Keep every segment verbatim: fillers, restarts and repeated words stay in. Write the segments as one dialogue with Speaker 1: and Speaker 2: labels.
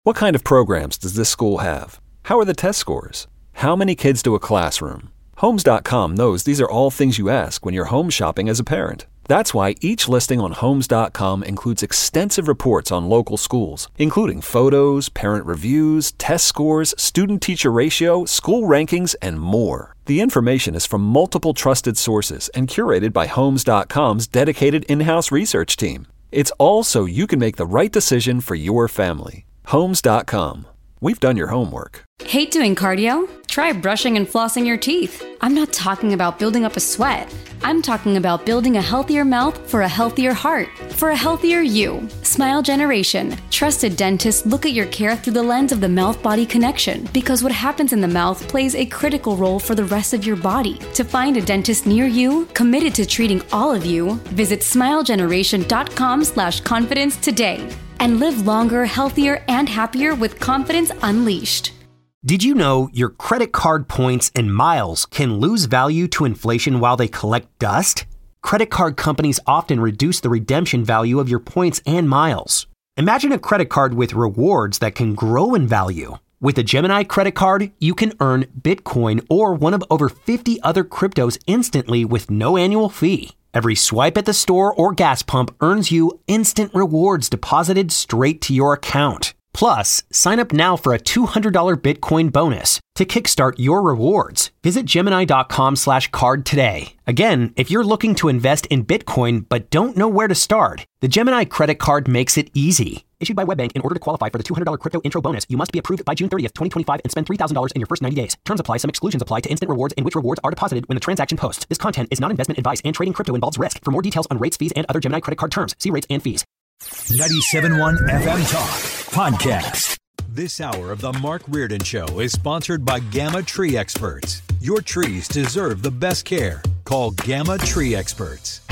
Speaker 1: What kind of programs does this school have? How are the test scores? How many kids do a classroom? Homes dot com knows these are all things you ask when you're home shopping as a parent. That's why each listing on Homes dot com includes extensive reports on local schools, including photos, parent reviews, test scores, student-teacher ratio, school rankings, and more. The information is from multiple trusted sources and curated by Homes dot com's dedicated in-house research team. It's all so you can make the right decision for your family. Homes dot com. We've done your homework.
Speaker 2: Hate doing cardio? Try brushing and flossing your teeth. I'm not talking about building up a sweat. I'm talking about building a healthier mouth for a healthier heart, for a healthier you. Smile Generation. Trusted dentists look at your care through the lens of the mouth-body connection, because what happens in the mouth plays a critical role for the rest of your body. To find a dentist near you, committed to treating all of you, visit smile generation dot com slash confidence today. And live longer, healthier, and happier with confidence unleashed.
Speaker 3: Did you know your credit card points and miles can lose value to inflation while they collect dust? Credit card companies often reduce the redemption value of your points and miles. Imagine a credit card with rewards that can grow in value. With a Gemini credit card, you can earn Bitcoin or one of over fifty other cryptos instantly with no annual fee. Every swipe at the store or gas pump earns you instant rewards deposited straight to your account. Plus, sign up now for a two hundred dollars Bitcoin bonus to kickstart your rewards. Visit Gemini dot com slash card today. Again, if you're looking to invest in Bitcoin but don't know where to start, the Gemini credit card makes it easy. Issued by WebBank, in order to qualify for the two hundred dollars crypto intro bonus, you must be approved by June thirtieth, twenty twenty-five and spend three thousand dollars in your first ninety days. Terms apply. Some exclusions apply to instant rewards in which rewards are deposited when the transaction posts. This content is not investment advice, and trading crypto involves risk. For more details on rates, fees, and other Gemini credit card terms, see rates and fees.
Speaker 4: ninety-seven point one F M Talk Podcast. This hour of the Mark Reardon Show is sponsored by Gamma Tree Experts. Your trees deserve the best care. Call Gamma Tree Experts.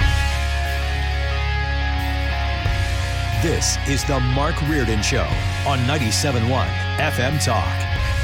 Speaker 4: This is the Mark Reardon Show on ninety-seven point one F M Talk.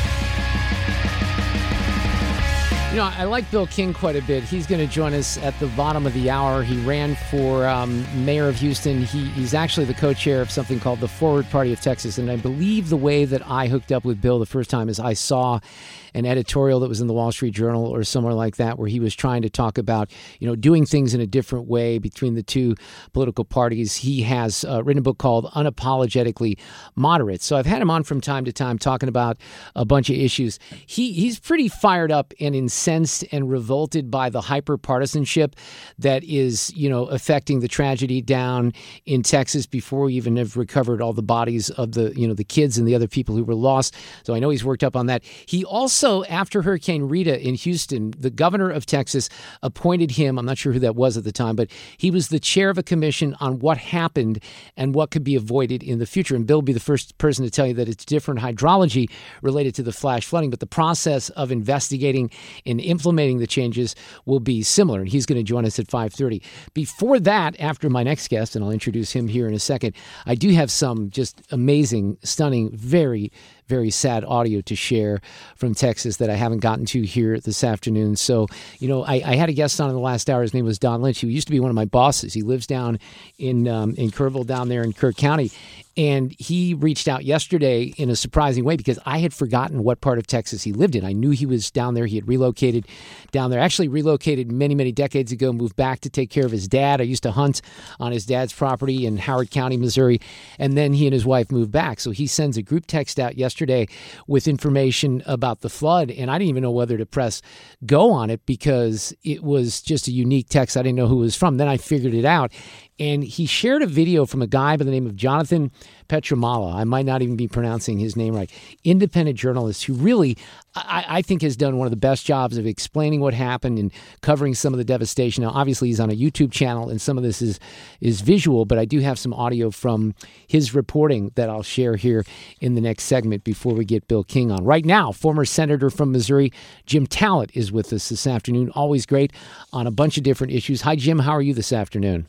Speaker 5: You know, I like Bill King quite a bit. He's going to join us at the bottom of the hour. He ran for um, mayor of Houston. He, he's actually the co-chair of something called the Forward Party of Texas. And I believe the way that I hooked up with Bill the first time is I saw an editorial that was in the Wall Street Journal or somewhere like that, where he was trying to talk about, you know, doing things in a different way between the two political parties. He has uh, written a book called Unapologetically Moderate. So I've had him on from time to time talking about a bunch of issues. He he's pretty fired up and incensed and revolted by the hyper-partisanship that is, you know, affecting the tragedy down in Texas before we even have recovered all the bodies of the, you know, the kids and the other people who were lost. So I know he's worked up on that. He also, after Hurricane Rita in Houston, the governor of Texas appointed him, I'm not sure who that was at the time, but he was the chair of a commission on what happened and what could be avoided in the future. And Bill will be the first person to tell you that it's different hydrology related to the flash flooding, but the process of investigating and implementing the changes will be similar. And he's going to join us at five thirty. Before that, after my next guest, and I'll introduce him here in a second, I do have some just amazing, stunning, very very sad audio to share from Texas that I haven't gotten to here this afternoon. So, you know, I, I had a guest on in the last hour. His name was Don Lynch, who used to be one of my bosses. He lives down in um, in Kerrville down there in Kirk County. And he reached out yesterday in a surprising way because I had forgotten what part of Texas he lived in. I knew he was down there. He had relocated down there, actually relocated many, many decades ago, moved back to take care of his dad. I used to hunt on his dad's property in Howard County, Missouri. And then he and his wife moved back. So he sends a group text out yesterday with information about the flood. And I didn't even know whether to press go on it because it was just a unique text. I didn't know who it was from. Then I figured it out. And he shared a video from a guy by the name of Jonathan Petramala. I might not even be pronouncing his name right. Independent journalist who really, I, I think, has done one of the best jobs of explaining what happened and covering some of the devastation. Now, obviously, he's on a YouTube channel, and some of this is, is visual, but I do have some audio from his reporting that I'll share here in the next segment before we get Bill King on. Right now, former Senator from Missouri, Jim Talent, is with us this afternoon. Always great on a bunch of different issues. Hi, Jim. How are you this afternoon?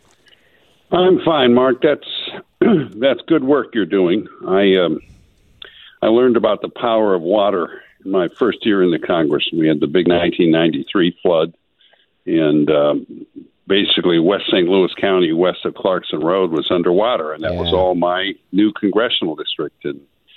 Speaker 6: I'm fine, Mark. That's that's good work you're doing. I um, I learned about the power of water in my first year in the Congress. We had the big nineteen ninety-three flood, and um, basically West Saint Louis County, west of Clarkson Road, was underwater, and that yeah. was all my new congressional district. And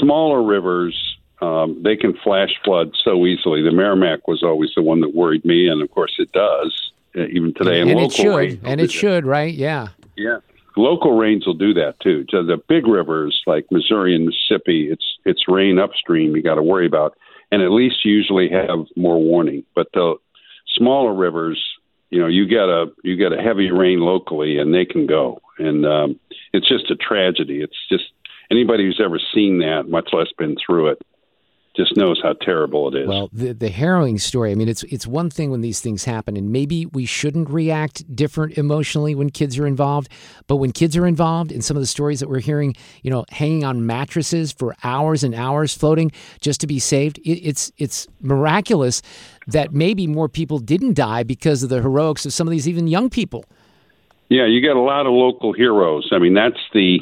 Speaker 6: smaller rivers, um, they can flash flood so easily. The Merrimack was always the one that worried me, and of course it does, uh, even today.
Speaker 5: And,
Speaker 6: and,
Speaker 5: and it should,
Speaker 6: rain,
Speaker 5: and it should, right? Yeah.
Speaker 6: Yeah. Local rains will do that, too. So the big rivers like Missouri and Mississippi, it's it's rain upstream you got to worry about, and at least usually have more warning. But the smaller rivers, you know, you get a you get a heavy rain locally, and they can go. And um, it's just a tragedy. It's just anybody who's ever seen that, much less been through it, just knows how terrible it is.
Speaker 5: Well, the the harrowing story, I mean, it's it's one thing when these things happen, and maybe we shouldn't react different emotionally when kids are involved, but when kids are involved in some of the stories that we're hearing, you know, hanging on mattresses for hours and hours, floating just to be saved, it, it's it's miraculous that maybe more people didn't die because of the heroics of some of these even young people.
Speaker 6: Yeah, you get a lot of local heroes. I mean, that's the...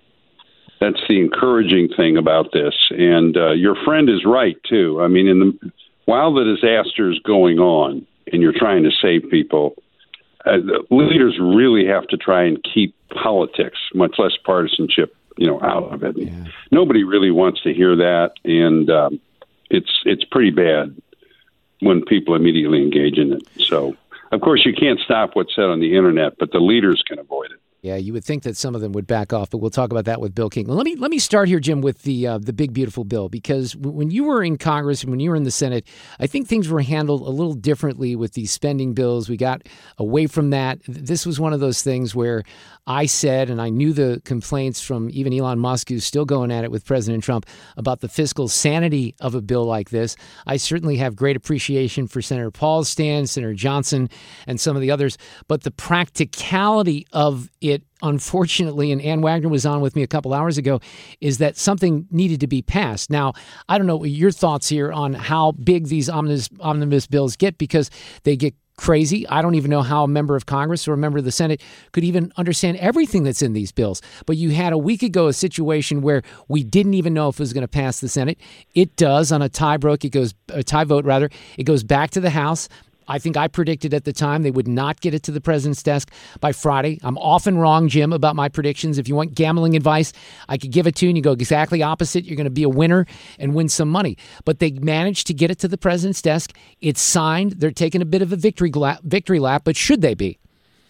Speaker 6: That's the encouraging thing about this. And uh, your friend is right, too. I mean, in the, while the disaster is going on and you're trying to save people, uh, the leaders really have to try and keep politics, much less partisanship, you know, out of it. Yeah. Nobody really wants to hear that. And um, it's it's pretty bad when people immediately engage in it. So, of course, you can't stop what's said on the Internet, but the leaders can avoid it.
Speaker 5: Yeah, you would think that some of them would back off, but we'll talk about that with Bill King. Well, let me let me start here, Jim, with the uh, the big beautiful bill, because w- when you were in Congress and when you were in the Senate, I think things were handled a little differently with these spending bills. We got away from that. This was one of those things where I said, and I knew the complaints from even Elon Musk, who's still going at it with President Trump, about the fiscal sanity of a bill like this. I certainly have great appreciation for Senator Paul's stand, Senator Johnson, and some of the others, but the practicality of it, unfortunately, and Ann Wagner was on with me a couple hours ago, is that something needed to be passed. Now, I don't know what your thoughts here on how big these omnibus, omnibus bills get, because they get crazy. I don't even know how a member of Congress or a member of the Senate could even understand everything that's in these bills. But you had a week ago a situation where we didn't even know if it was going to pass the Senate. It does on a tie vote. It goes a tie vote rather. It goes back to the House. I think I predicted at the time they would not get it to the president's desk by Friday. I'm often wrong, Jim, about my predictions. If you want gambling advice, I could give it to you and you go exactly opposite. You're going to be a winner and win some money. But they managed to get it to the president's desk. It's signed. They're taking a bit of a victory gla- victory lap, but should they be?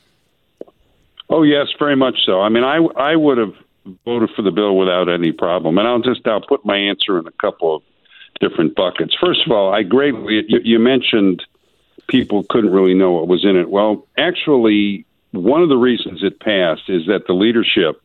Speaker 6: Oh, yes, very much so. I mean, I, I would have voted for the bill without any problem. And I'll just I'll put my answer in a couple of different buckets. First of all, I greatly, you, you mentioned people couldn't really know what was in it. Well, actually, one of the reasons it passed is that the leadership,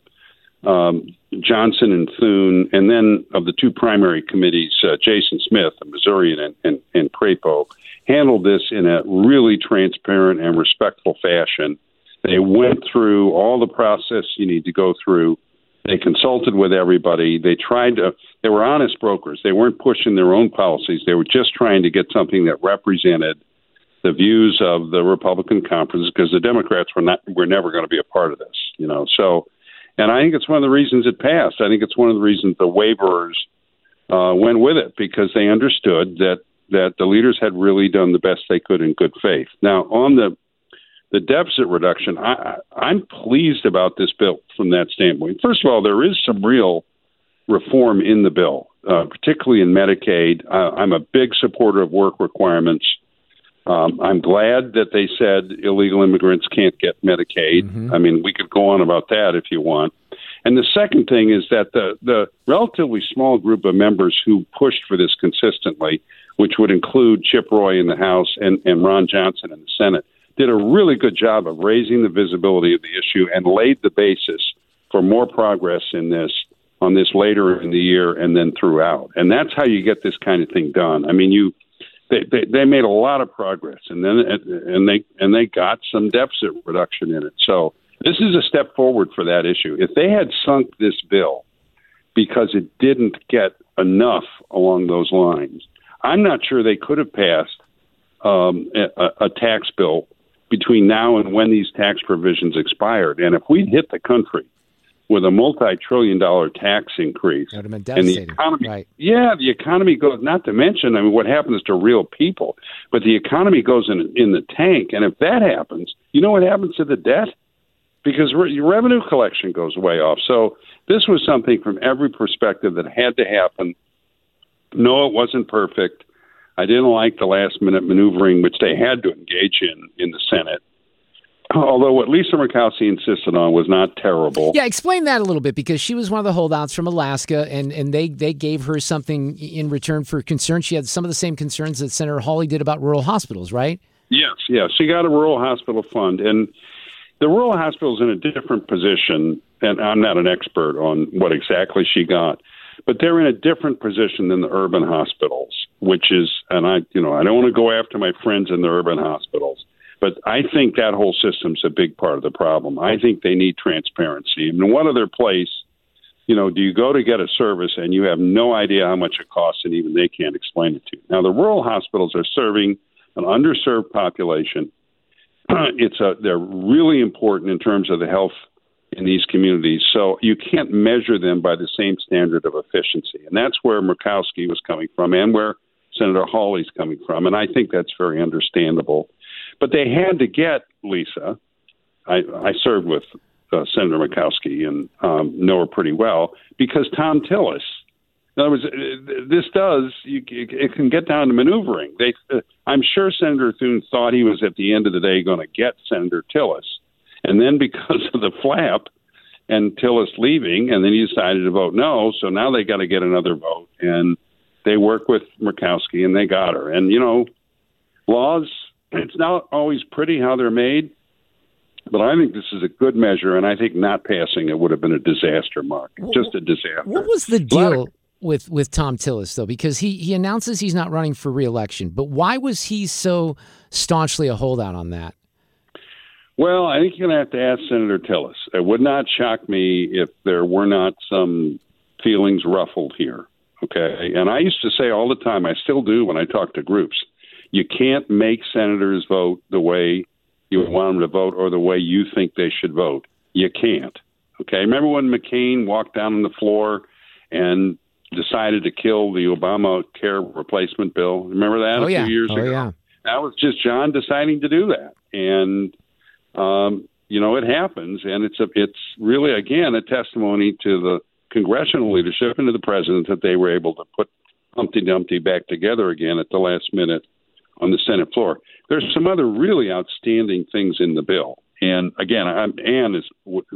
Speaker 6: um, Johnson and Thune, and then of the two primary committees, uh, Jason Smith, a Missourian, and, and, and Crapo, handled this in a really transparent and respectful fashion. They went through all the process you need to go through. They consulted with everybody. They tried to, they were honest brokers. They weren't pushing their own policies. They were just trying to get something that represented the views of the Republican conference, because the Democrats were not, were never going to be a part of this, you know. So, and I think it's one of the reasons it passed. I think it's one of the reasons the waivers uh, went with it, because they understood that that the leaders had really done the best they could in good faith. Now, on the the deficit reduction, I, I'm pleased about this bill from that standpoint. First of all, there is some real reform in the bill, uh, particularly in Medicaid. Uh, I'm a big supporter of work requirements. Um, I'm glad that they said illegal immigrants can't get Medicaid. Mm-hmm. I mean, we could go on about that if you want. And the second thing is that the, the relatively small group of members who pushed for this consistently, which would include Chip Roy in the House and, and Ron Johnson in the Senate, did a really good job of raising the visibility of the issue and laid the basis for more progress in this on this later in the year and then throughout. And that's how you get this kind of thing done. I mean, you They, they they made a lot of progress, and then and they and they got some deficit reduction in it. So this is a step forward for that issue. If they had sunk this bill because it didn't get enough along those lines, I'm not sure they could have passed um, a, a tax bill between now and when these tax provisions expired. And if we'd hit the country with a multi-trillion dollar tax increase,
Speaker 5: that would have been
Speaker 6: and the
Speaker 5: devastating.
Speaker 6: economy,
Speaker 5: right.
Speaker 6: yeah, the economy goes, not to mention, I mean, what happens to real people, but the economy goes in in the tank. And if that happens, you know what happens to the debt? because re- your revenue collection goes way off. So this was something from every perspective that had to happen. No, it wasn't perfect. I didn't like the last-minute maneuvering, which they had to engage in in the Senate. Although what Lisa Murkowski insisted on was not terrible.
Speaker 5: Yeah, explain that a little bit, because she was one of the holdouts from Alaska, and, and they, they gave her something in return for concern. She had some of the same concerns that Senator Hawley did about rural hospitals, right?
Speaker 6: Yes, yes. She got a rural hospital fund, and the rural hospital is in a different position, and I'm not an expert on what exactly she got, but they're in a different position than the urban hospitals, which is, and I, you know, I don't want to go after my friends in the urban hospitals, but I think that whole system's a big part of the problem. I think they need transparency. And what other place, you know, do you go to get a service and you have no idea how much it costs, and even they can't explain it to you? Now, the rural hospitals are serving an underserved population. It's a, they're really important in terms of the health in these communities. So you can't measure them by the same standard of efficiency. And that's where Murkowski was coming from and where Senator Hawley's coming from. And I think that's very understandable. But they had to get Lisa. I, I served with uh, Senator Murkowski and um, know her pretty well, because Thom Tillis. In other words, this does, you, it can get down to maneuvering. They, uh, I'm sure Senator Thune thought he was at the end of the day going to get Senator Tillis. And then because of the flap and Tillis leaving, and then he decided to vote no, so now they got to get another vote. And they work with Murkowski, and they got her. And, you know, laws, it's not always pretty how they're made, but I think this is a good measure, and I think not passing it would have been a disaster, Mark. Just a disaster.
Speaker 5: What was the deal with, with Thom Tillis, though? Because he, he announces he's not running for re-election, but why was he so staunchly a holdout on that?
Speaker 6: Well, I think you're going to have to ask Senator Tillis. It would not shock me if there were not some feelings ruffled here, okay? And I used to say all the time, I still do when I talk to groups, you can't make senators vote the way you want them to vote or the way you think they should vote. You can't, okay? Remember when McCain walked down on the floor and decided to kill the Obamacare replacement bill? Remember that
Speaker 5: oh,
Speaker 6: a
Speaker 5: yeah.
Speaker 6: few years
Speaker 5: oh,
Speaker 6: ago?
Speaker 5: Yeah.
Speaker 6: That was just John deciding to do that. And Um, you know, it happens, and it's a, it's really, again, a testimony to the congressional leadership and to the president that they were able to put Humpty Dumpty back together again at the last minute on the Senate floor. There's some other really outstanding things in the bill. And again, I'm, Ann is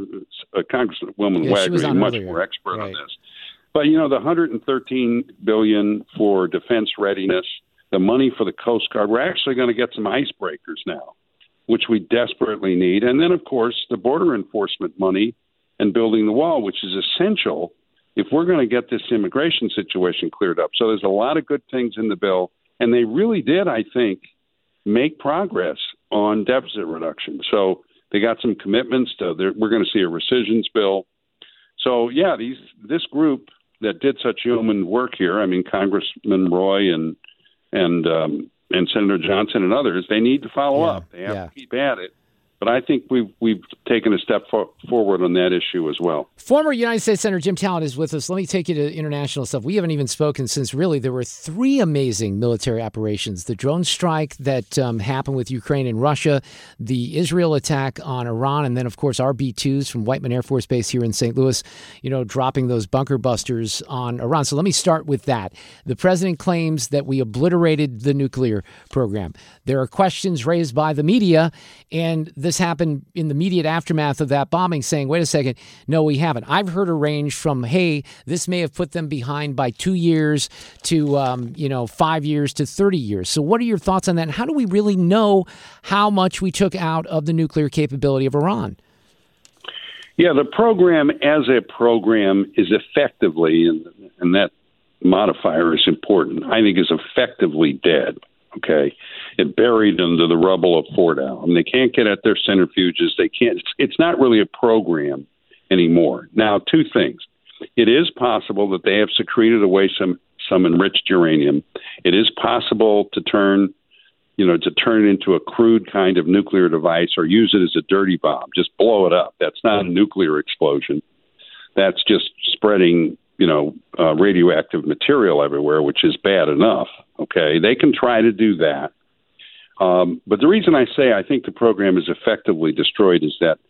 Speaker 6: uh, Congresswoman
Speaker 5: yeah,
Speaker 6: Wagner is much
Speaker 5: earlier.
Speaker 6: more expert
Speaker 5: right.
Speaker 6: on this. But, you know, the one hundred thirteen billion dollars for defense readiness, the money for the Coast Guard, we're actually going to get some icebreakers now, which we desperately need. And then, of course, the border enforcement money and building the wall, which is essential if we're going to get this immigration situation cleared up. So there's a lot of good things in the bill, and they really did, I think, make progress on deficit reduction. So they got some commitments to, we're going to see a rescissions bill. So, yeah, these this group that did such yeoman work here, I mean, Congressman Roy and and um, and Senator Johnson and others, they need to follow
Speaker 5: yeah,
Speaker 6: up. They have
Speaker 5: yeah.
Speaker 6: to keep at it. But I think we've we've taken a step for, forward on that issue as well.
Speaker 5: Former United States Senator Jim Talent is with us. Let me take you to international stuff. We haven't even spoken since really there were three amazing military operations. The drone strike that um, happened with Ukraine and Russia, the Israel attack on Iran, and then, of course, our B twos from Whiteman Air Force Base here in Saint Louis, you know, dropping those bunker busters on Iran. So let me start with that. The president claims that we obliterated the nuclear program. There are questions raised by the media, and the This happened in the immediate aftermath of that bombing, saying, wait a second, no, we haven't. I've heard a range from, hey, this may have put them behind by two years to, um, you know, five years to thirty years. So what are your thoughts on that? And how do we really know how much we took out of the nuclear capability of Iran?
Speaker 6: Yeah, the program as a program is effectively, and, and that modifier is important, I think is effectively dead. Okay, it buried under the rubble of Fort Allen. They can't get at their centrifuges. They can't. It's, it's not really a program anymore. Now, two things: it is possible that they have secreted away some some enriched uranium. It is possible to turn, you know, to turn it into a crude kind of nuclear device or use it as a dirty bomb. Just blow it up. That's not a nuclear explosion. That's just spreading, you know, uh, radioactive material everywhere, which is bad enough. Okay, they can try to do that. Um, but the reason I say I think the program is effectively destroyed is that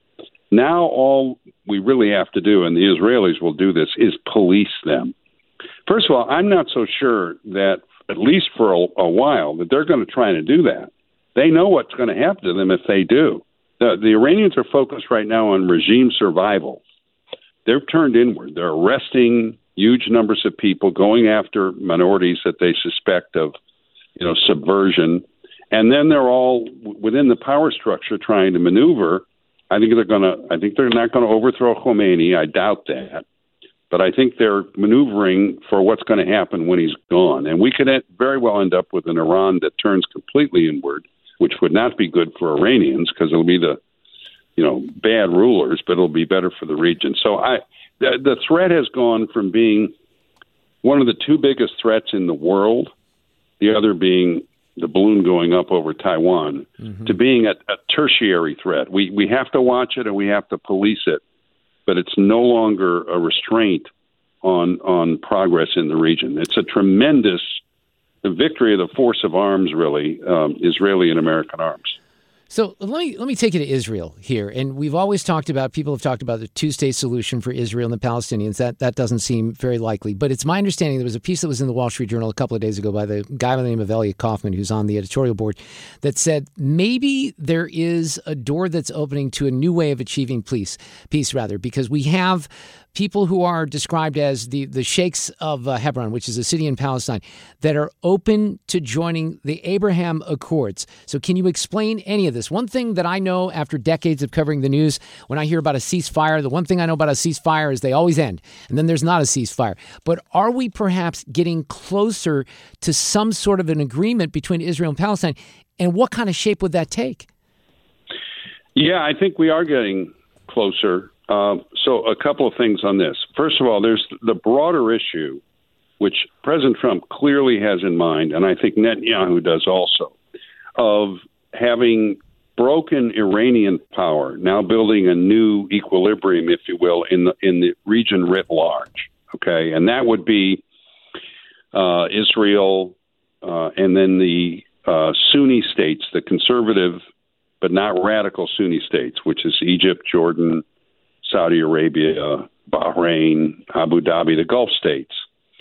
Speaker 6: Now all we really have to do, and the Israelis will do this, is police them. First of all, I'm not so sure that, at least for a, a while, that they're going to try to do that. They know what's going to happen to them if they do. The, the Iranians are focused right now on regime survival. They've turned inward. They're arresting huge numbers of people, going after minorities that they suspect of, you know, subversion. And then they're all within the power structure trying to maneuver. I think they're going to. I think they're not going to overthrow Khomeini. I doubt that, but I think they're maneuvering for what's going to happen when he's gone. And we could very well end up with an Iran that turns completely inward, which would not be good for Iranians because it'll be the, you know, bad rulers, but it'll be better for the region. So I, the, the threat has gone from being one of the two biggest threats in the world, the other being the balloon going up over Taiwan, mm-hmm. to being a, a tertiary threat. We we have to watch it and we have to police it, but it's no longer a restraint on on progress in the region. It's a tremendous the victory of the force of arms, really, um, Israeli and American arms.
Speaker 5: So let me let me take you to Israel here. And we've always talked about, people have talked about the two-state solution for Israel and the Palestinians. That that doesn't seem very likely. But it's my understanding there was a piece that was in the Wall Street Journal a couple of days ago by the guy by the name of Elliot Kaufman, who's on the editorial board, that said maybe there is a door that's opening to a new way of achieving peace, peace rather, because we have people who are described as the, the sheikhs of uh, Hebron, which is a city in Palestine, that are open to joining the Abraham Accords. So can you explain any of this? One thing that I know after decades of covering the news, when I hear about a ceasefire, the one thing I know about a ceasefire is they always end, and then there's not a ceasefire. But are we perhaps getting closer to some sort of an agreement between Israel and Palestine, and what kind of shape would that take?
Speaker 6: Yeah, I think we are getting closer. Uh, so a couple of things on this. First of all, there's the broader issue, which President Trump clearly has in mind, and I think Netanyahu does also, of having broken Iranian power, now building a new equilibrium, if you will, in the in the region writ large. Okay, and that would be uh, Israel, uh, and then the uh, Sunni states, the conservative but not radical Sunni states, which is Egypt, Jordan, Saudi Arabia, Bahrain, Abu Dhabi, the Gulf states.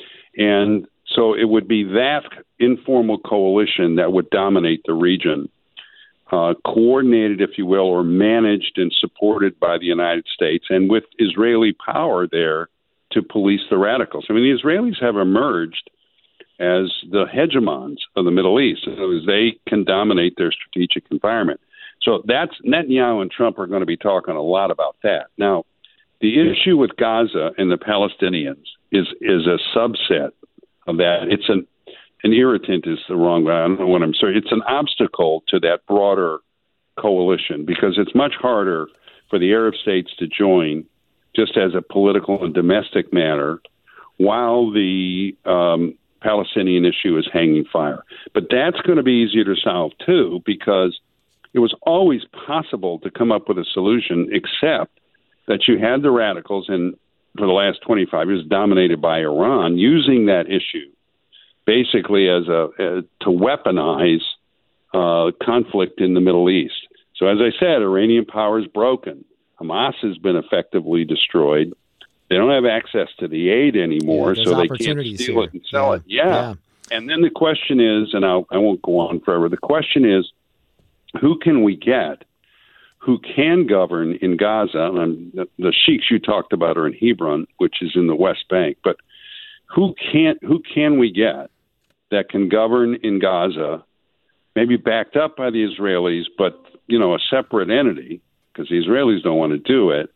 Speaker 6: And so it would be that informal coalition that would dominate the region, uh, coordinated, if you will, or managed and supported by the United States, and with Israeli power there to police the radicals. I mean, the Israelis have emerged as the hegemons of the Middle East, as they can dominate their strategic environment. So that's Netanyahu and Trump are going to be talking a lot about that. Now, the issue with Gaza and the Palestinians is is a subset of that. It's an an irritant is the wrong way. I don't know what I'm saying. It's an obstacle to that broader coalition because it's much harder for the Arab states to join just as a political and domestic matter while the um, Palestinian issue is hanging fire. But that's going to be easier to solve, too, because it was always possible to come up with a solution, except that you had the radicals, and for the last twenty-five years, dominated by Iran, using that issue basically as a, a to weaponize uh, conflict in the Middle East. So, as I said, Iranian power is broken. Hamas has been effectively destroyed. They don't have access to the aid anymore,
Speaker 5: yeah,
Speaker 6: so they can't steal
Speaker 5: here.
Speaker 6: it and sell
Speaker 5: yeah.
Speaker 6: it. Yeah.
Speaker 5: yeah.
Speaker 6: And then the question is, and I'll, I won't go on forever, the question is, who can we get who can govern in Gaza? And the, the sheiks you talked about are in Hebron, which is in the West Bank. But who can who can we get that can govern in Gaza, maybe backed up by the Israelis, but you know, a separate entity, because the Israelis don't want to do it.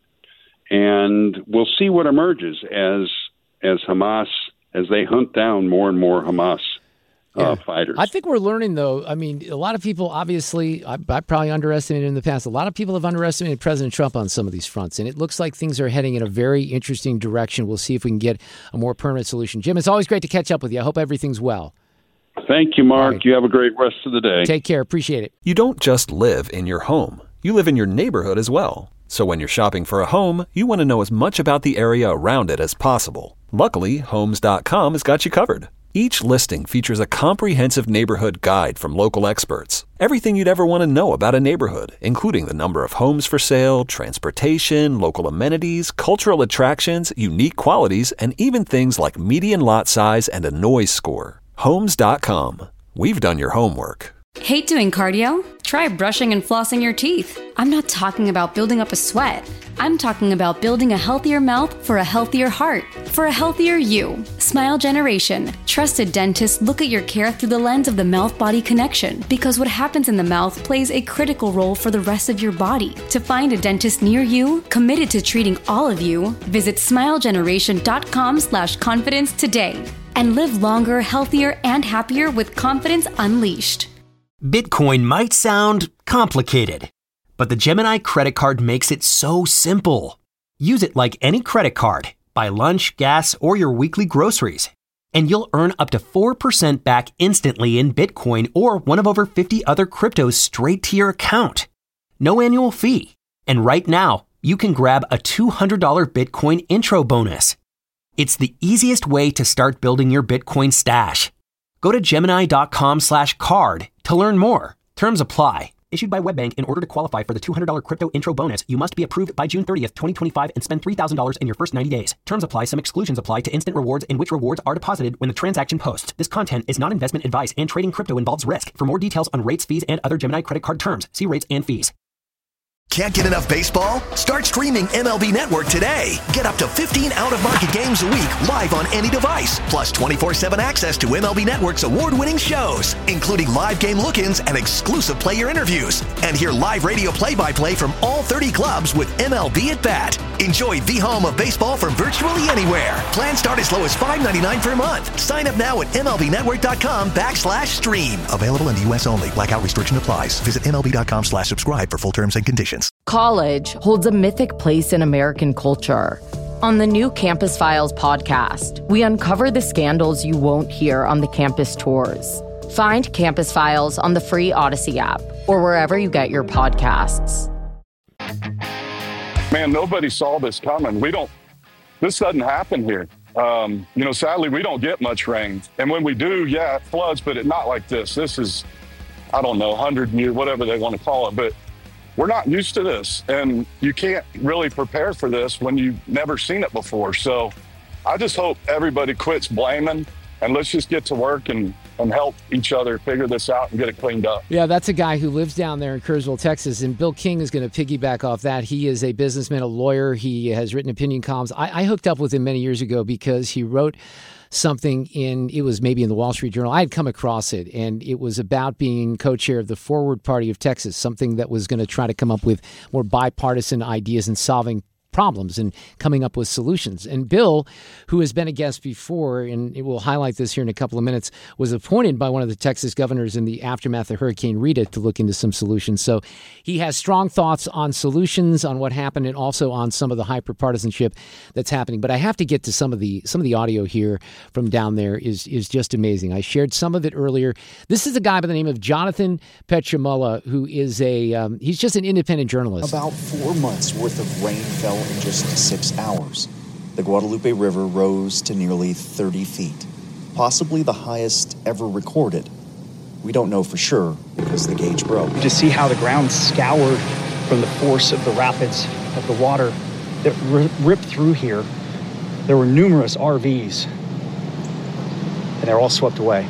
Speaker 6: And we'll see what emerges as as Hamas as they hunt down more and more Hamas.
Speaker 5: Yeah.
Speaker 6: Uh, fighters.
Speaker 5: I think we're learning, though. I mean, a lot of people, obviously, I, I probably underestimated in the past. A lot of people have underestimated President Trump on some of these fronts, and it looks like things are heading in a very interesting direction. We'll see if we can get a more permanent solution. Jim, it's always great to catch up with you. I hope everything's well.
Speaker 6: Thank you, Mark.
Speaker 5: Right.
Speaker 6: You have a great rest of the day.
Speaker 5: Take care. Appreciate it.
Speaker 1: You don't just live in your home. You live in your neighborhood as well. So when you're shopping for a home, you want to know as much about the area around it as possible. Luckily, Homes dot com has got you covered. Each listing features a comprehensive neighborhood guide from local experts. Everything you'd ever want to know about a neighborhood, including the number of homes for sale, transportation, local amenities, cultural attractions, unique qualities, and even things like median lot size and a noise score. Homes dot com. We've done your homework.
Speaker 2: Hate doing cardio? Try brushing and flossing your teeth. I'm not talking about building up a sweat. I'm talking about building a healthier mouth for a healthier heart, for a healthier you. Smile Generation. Trusted dentists look at your care through the lens of the mouth-body connection, because what happens in the mouth plays a critical role for the rest of your body. To find a dentist near you, committed to treating all of you, visit smilegeneration.com slash confidence today. And live longer, healthier, and happier with confidence unleashed.
Speaker 3: Bitcoin might sound complicated, but the Gemini credit card makes it so simple. Use it like any credit card. Buy lunch, gas, or your weekly groceries, and you'll earn up to four percent back instantly in Bitcoin or one of over fifty other cryptos straight to your account. No annual fee. And right now, you can grab a two hundred dollars Bitcoin intro bonus. It's the easiest way to start building your Bitcoin stash. Go to Gemini.com slash card to learn more. Terms apply. Issued by WebBank. In order to qualify for the two hundred dollars crypto intro bonus, you must be approved by June thirtieth, twenty twenty-five and spend three thousand dollars in your first ninety days. Terms apply. Some exclusions apply to instant rewards in which rewards are deposited when the transaction posts. This content is not investment advice, and trading crypto involves risk. For more details on rates, fees, and other Gemini credit card terms, see rates and fees.
Speaker 7: Can't get enough baseball? Start streaming M L B Network today. Get up to fifteen out-of-market games a week live on any device, plus twenty-four seven access to M L B Network's award-winning shows, including live game look-ins and exclusive player interviews. And hear live radio play-by-play from all thirty clubs with M L B at Bat. Enjoy the home of baseball from virtually anywhere. Plans start as low as five ninety-nine per month. Sign up now at MLBnetwork.com backslash stream. Available in the U S only. Blackout restriction applies. Visit MLB.com slash subscribe for full terms and conditions.
Speaker 8: College holds a mythic place in American culture. On the new Campus Files podcast, we uncover the scandals you won't hear on the campus tours. Find Campus Files on the free Odyssey app or wherever you get your podcasts.
Speaker 9: Man, nobody saw this coming. We don't, this doesn't happen here. Um, you know, sadly, we don't get much rain. And when we do, yeah, it floods, but it not like this. This is, I don't know, one hundred years, whatever they want to call it. But we're not used to this. And you can't really prepare for this when you've never seen it before. So I just hope everybody quits blaming and let's just get to work and, and help each other figure this out and get it cleaned up.
Speaker 5: Yeah, that's a guy who lives down there in Kerrsville, Texas, and Bill King is going to piggyback off that. He is a businessman, a lawyer. He has written opinion columns. I, I hooked up with him many years ago because he wrote something in, it was maybe in the Wall Street Journal. I had come across it, and it was about being co-chair of the Forward Party of Texas, something that was going to try to come up with more bipartisan ideas and solving problems and coming up with solutions. And Bill, who has been a guest before, and it will highlight this here in a couple of minutes, was appointed by one of the Texas governors in the aftermath of Hurricane Rita to look into some solutions. So he has strong thoughts on solutions, on what happened, and also on some of the hyper-partisanship that's happening. But I have to get to some of the some of the audio here from down there is is just amazing. I shared some of it earlier. This is a guy by the name of Jonathan Petramulla, who is a um, he's just an independent journalist.
Speaker 10: About four months worth of rain fell in just six hours. The Guadalupe River rose to nearly thirty feet, possibly the highest ever recorded. We don't know for sure because the gauge broke.
Speaker 11: To see how the ground scoured from the force of the rapids of the water that r- ripped through here. There were numerous R Vs, and they're all swept away.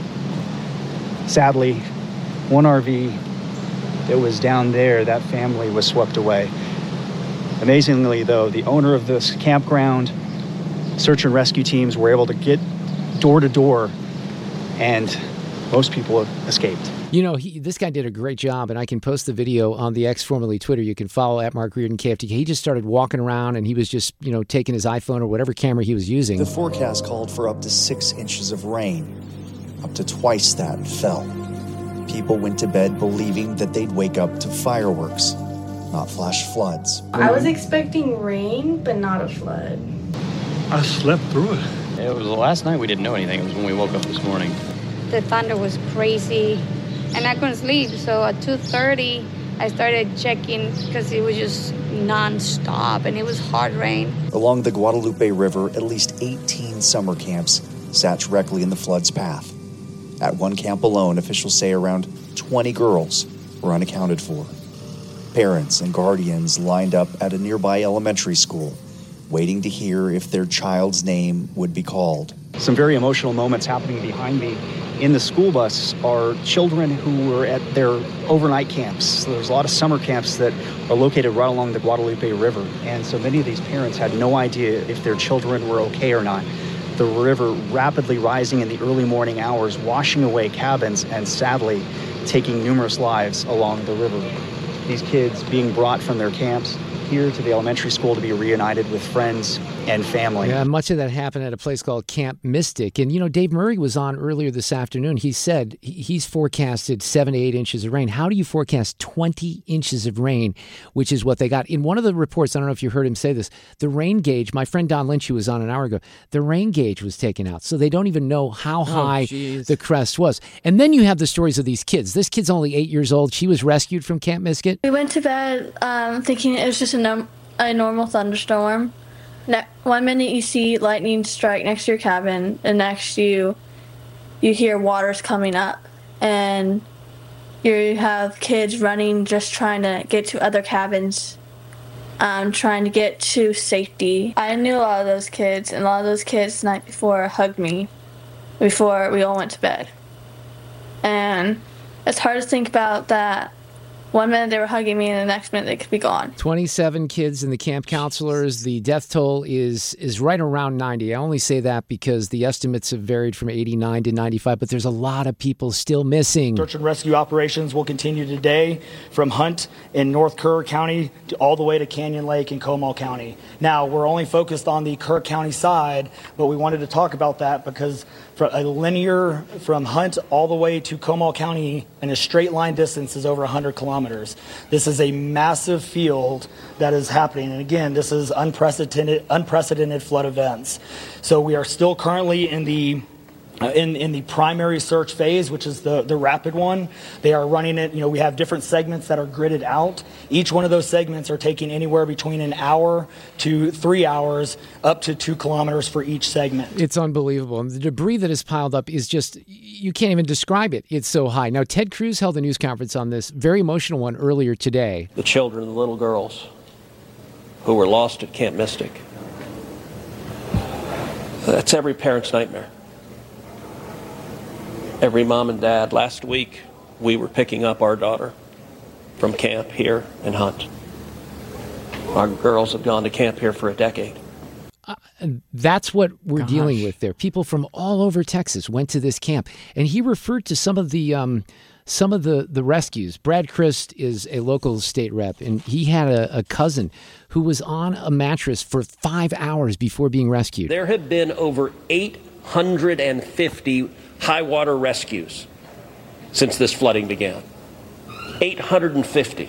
Speaker 11: Sadly, one R V that was down there, that family was swept away. Amazingly, though, the owner of this campground, search and rescue teams were able to get door to door, and most people have escaped.
Speaker 5: You know, he, this guy did a great job, and I can post the video on the X, formerly Twitter. You can follow at Mark Reardon K F T K. He just started walking around, and he was just, you know, taking his iPhone or whatever camera he was using.
Speaker 10: The forecast called for up to six inches of rain. Up to twice that fell. People went to bed believing that they'd wake up to fireworks, not flash floods.
Speaker 12: I was expecting rain, but not a flood.
Speaker 13: I slept through it.
Speaker 14: It was the last night we didn't know anything. It was when we woke up this morning.
Speaker 15: The thunder was crazy, and I couldn't sleep. So at two thirty, I started checking because it was just nonstop, and it was hard rain.
Speaker 10: Along the Guadalupe River, at least eighteen summer camps sat directly in the flood's path. At one camp alone, officials say around twenty girls were unaccounted for. Parents and guardians lined up at a nearby elementary school, waiting to hear if their child's name would be called.
Speaker 11: Some very emotional moments happening behind me. In the school bus are children who were at their overnight camps. So there's a lot of summer camps that are located right along the Guadalupe River. And so many of these parents had no idea if their children were okay or not. The river rapidly rising in the early morning hours, washing away cabins and sadly taking numerous lives along the river. These kids being brought from their camps here to the elementary school to be reunited with friends and family.
Speaker 5: Yeah, much of that happened at a place called Camp Mystic. And, you know, Dave Murray was on earlier this afternoon. He said he's forecasted seven to eight inches of rain. How do you forecast twenty inches of rain, which is what they got? In one of the reports, I don't know if you heard him say this, the rain gauge, my friend Don Lynch, who was on an hour ago, the rain gauge was taken out. So they don't even know how high oh, the crest was. And then you have the stories of these kids. This kid's only eight years old. She was rescued from Camp Mystic.
Speaker 12: We went to bed um, thinking it was just a, num- a normal thunderstorm. Ne- one minute you see lightning strike next to your cabin, and next you you hear water's coming up, and you have kids running, just trying to get to other cabins, um, trying to get to safety. I knew a lot of those kids, and a lot of those kids the night before hugged me before we all went to bed. And it's hard to think about that. One minute they were hugging me, and the next minute they could be gone.
Speaker 5: twenty-seven kids in the camp counselors. The death toll is is right around ninety. I only say that because the estimates have varied from eighty-nine to ninety-five, but there's a lot of people still missing.
Speaker 16: Search and rescue operations will continue today from Hunt in North Kerr County to all the way to Canyon Lake in Comal County. Now, we're only focused on the Kerr County side, but we wanted to talk about that because for a linear from Hunt all the way to Comal County in a straight line distance is over one hundred kilometers. This is a massive field that is happening. And again, this is unprecedented, unprecedented flood events. So we are still currently in the Uh, in, in the primary search phase, which is the, the rapid one. They are running it, you know, we have different segments that are gridded out. Each one of those segments are taking anywhere between an hour to three hours, up to two kilometers for each segment.
Speaker 5: It's unbelievable. And the debris that is piled up is just, you can't even describe it. It's so high. Now, Ted Cruz held a news conference on this, very emotional one earlier today.
Speaker 17: The children, the little girls who were lost at Camp Mystic. That's every parent's nightmare. Every mom and dad. Last week, we were picking up our daughter from camp here in Hunt. Our girls have gone to camp here for a decade.
Speaker 5: Uh, that's what we're
Speaker 17: Gosh.
Speaker 5: dealing with there. People from all over Texas went to this camp, and he referred to some of the um, some of the, the rescues. Brad Christ is a local state rep, and he had a, a cousin who was on a mattress for five hours before being rescued.
Speaker 17: There have been over eight hundred fifty high water rescues since this flooding began. eight hundred fifty.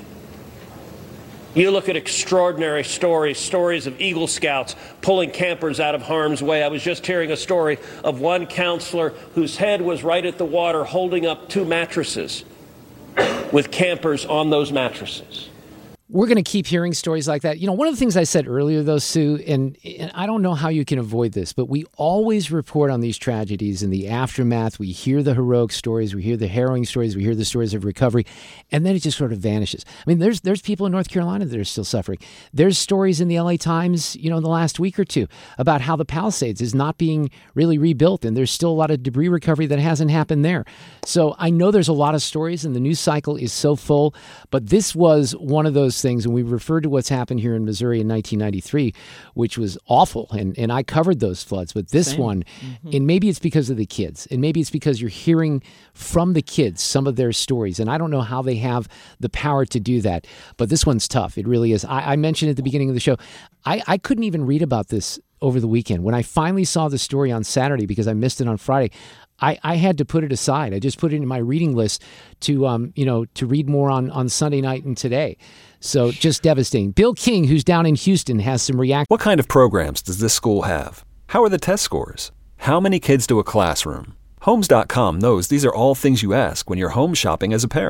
Speaker 17: You look at extraordinary stories, stories of Eagle Scouts pulling campers out of harm's way. I was just hearing a story of one counselor whose head was right at the water holding up two mattresses with campers on those mattresses.
Speaker 5: We're going to keep hearing stories like that. You know, one of the things I said earlier, though, Sue, and, and I don't know how you can avoid this, but we always report on these tragedies in the aftermath. We hear the heroic stories, we hear the harrowing stories, we hear the stories of recovery, and then it just sort of vanishes. I mean, there's there's people in North Carolina that are still suffering. There's stories in the L A Times, you know, in the last week or two about how the Palisades is not being really rebuilt, and there's still a lot of debris recovery that hasn't happened there. So I know there's a lot of stories, and the news cycle is so full, but this was one of those things, and we referred to what's happened here in Missouri in nineteen ninety-three, which was awful, and, and I covered those floods, but this
Speaker 18: Same.
Speaker 5: one,
Speaker 18: Mm-hmm.
Speaker 5: and maybe it's because of the kids, and maybe it's because you're hearing from the kids some of their stories, and I don't know how they have the power to do that, but this one's tough. It really is. I, I mentioned at the beginning of the show, I, I couldn't even read about this over the weekend. When I finally saw the story on Saturday, because I missed it on Friday, I, I had to put it aside. I just put it in my reading list to, um, you know, to read more on, on Sunday night and today. So just devastating. Bill King, who's down in Houston, has some reaction.
Speaker 1: What kind of programs does this school have? How are the test scores? How many kids do a classroom? Homes dot com knows these are all things you ask when you're home shopping as a parent.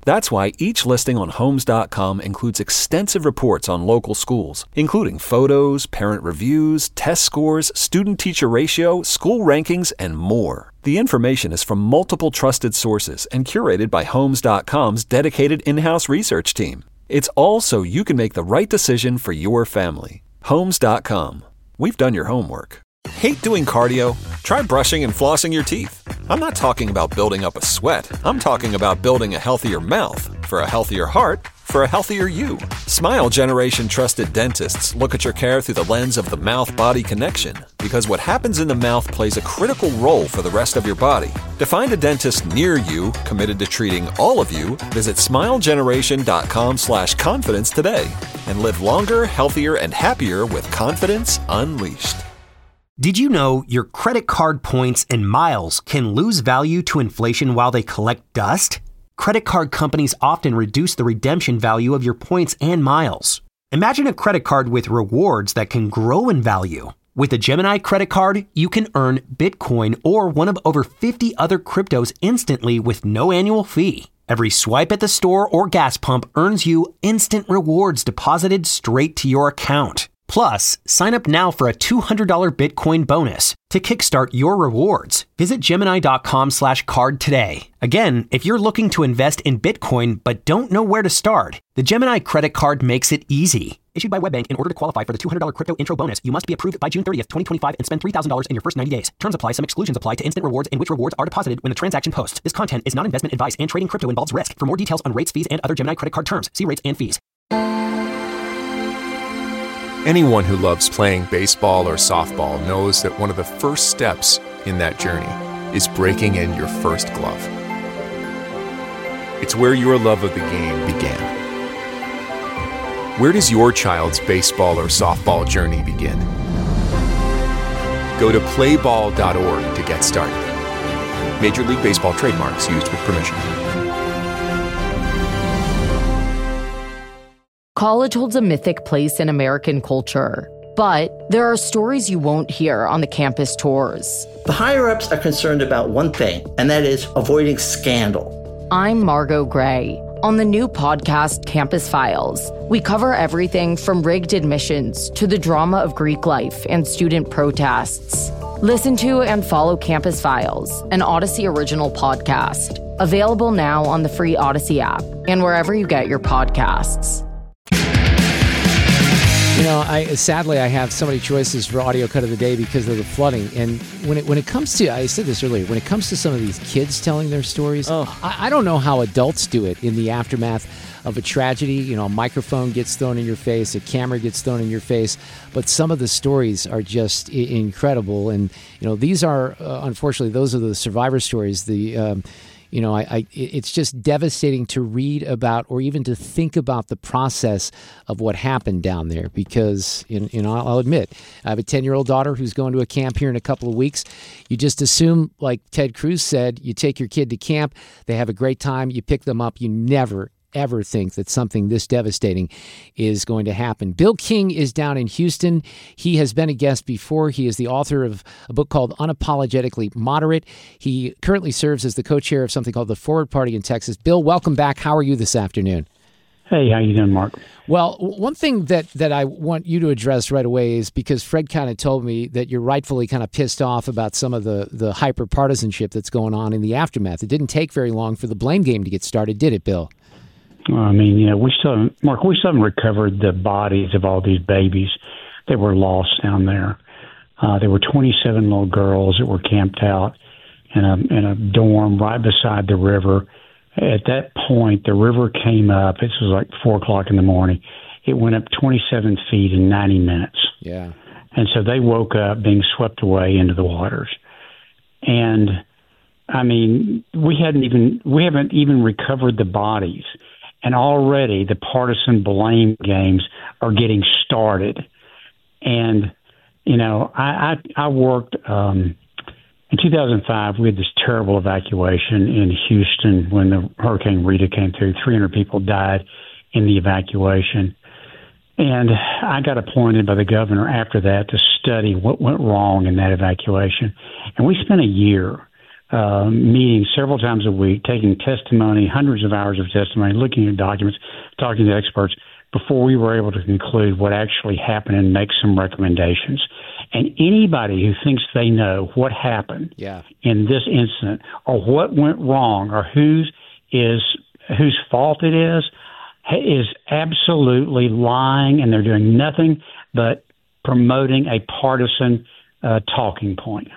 Speaker 1: That's why each listing on Homes dot com includes extensive reports on local schools, including photos, parent reviews, test scores, student-teacher ratio, school rankings, and more. The information is from multiple trusted sources and curated by Homes dot com's dedicated in-house research team. It's all so you can make the right decision for your family. Homes dot com. We've done your homework. Hate doing cardio? Try brushing and flossing your teeth. I'm not talking about building up a sweat. I'm talking about building a healthier mouth. For a healthier heart, for a healthier you. Smile Generation trusted dentists look at your care through the lens of the mouth-body connection, because what happens in the mouth plays a critical role for the rest of your body. To find a dentist near you committed to treating all of you, visit smile generation dot com slash confidence today and live longer, healthier, and happier with confidence unleashed.
Speaker 3: Did you know your credit card points and miles can lose value to inflation while they collect dust? Credit card companies often reduce the redemption value of your points and miles. Imagine a credit card with rewards that can grow in value. With a Gemini credit card, you can earn Bitcoin or one of over fifty other cryptos instantly with no annual fee. Every swipe at the store or gas pump earns you instant rewards deposited straight to your account. Plus, sign up now for a two hundred dollars Bitcoin bonus to kickstart your rewards. Visit Gemini dot com slash card today. Again, if you're looking to invest in Bitcoin but don't know where to start, the Gemini credit card makes it easy. Issued by WebBank, in order to qualify for the two hundred dollars crypto intro bonus, you must be approved by June thirtieth, twenty twenty-five and spend three thousand dollars in your first ninety days. Terms apply. Some exclusions apply to instant rewards and which rewards are deposited when the transaction posts. This content is not investment advice and trading crypto involves risk. For more details on rates, fees, and other Gemini credit card terms, see rates and fees.
Speaker 18: Anyone who loves playing baseball or softball knows that one of the first steps in that journey is breaking in your first glove. It's where your love of the game began. Where does your child's baseball or softball journey begin? Go to play ball dot org to get started. Major League Baseball trademarks used with permission.
Speaker 8: College holds a mythic place in American culture, but there are stories you won't hear on the campus tours.
Speaker 19: The higher-ups are concerned about one thing, and that is avoiding scandal.
Speaker 8: I'm Margot Gray. On the new podcast, Campus Files, we cover everything from rigged admissions to the drama of Greek life and student protests. Listen to and follow Campus Files, an Odyssey original podcast. Available now on the free Odyssey app and wherever you get your podcasts.
Speaker 5: You know, I sadly I have so many choices for audio cut of the day because of the flooding. And when it when it comes to, I said this earlier, when it comes to some of these kids telling their stories, oh. I, I don't know how adults do it in the aftermath of a tragedy. You know, a microphone gets thrown in your face, a camera gets thrown in your face, but some of the stories are just I- incredible. And you know, these are uh, unfortunately those are the survivor stories. The um, You know, I, I, it's just devastating to read about or even to think about the process of what happened down there because, you know, I'll admit, I have a ten-year-old daughter who's going to a camp here in a couple of weeks. You just assume, like Ted Cruz said, you take your kid to camp, they have a great time, you pick them up, you never, ever think that something this devastating is going to happen. Bill King is down in Houston. He has been a guest before. He is the author of a book called Unapologetically Moderate. He currently serves as the co-chair of something called the Forward Party in Texas. Bill, welcome back. How are you this afternoon?
Speaker 20: Hey, how you doing, Mark?
Speaker 5: Well, one thing that, that I want you to address right away is because Fred kind of told me that you're rightfully kind of pissed off about some of the, the hyper-partisanship that's going on in the aftermath. It didn't take very long for the blame game to get started, did it, Bill?
Speaker 20: I mean, you know, we still, haven't, Mark, we still haven't recovered the bodies of all these babies that were lost down there. Uh, there were twenty-seven little girls that were camped out in a in a dorm right beside the river. At that point, the river came up. This was like four o'clock in the morning. It went up twenty-seven feet in ninety minutes.
Speaker 5: Yeah.
Speaker 20: And so they woke up being swept away into the waters. And I mean, we hadn't even we haven't even recovered the bodies. And already the partisan blame games are getting started. And, you know, I, I, I worked um, in two thousand five, we had this terrible evacuation in Houston when the Hurricane Rita came through. three hundred people died in the evacuation. And I got appointed by the governor after that to study what went wrong in that evacuation. And we spent a year uh, meeting several times a week, taking testimony, hundreds of hours of testimony, looking at documents, talking to experts before we were able to conclude what actually happened and make some recommendations. And anybody who thinks they know what happened
Speaker 5: yeah.
Speaker 20: in this incident or what went wrong or whose is whose fault it is is absolutely lying, and they're doing nothing but promoting a partisan uh, talking point.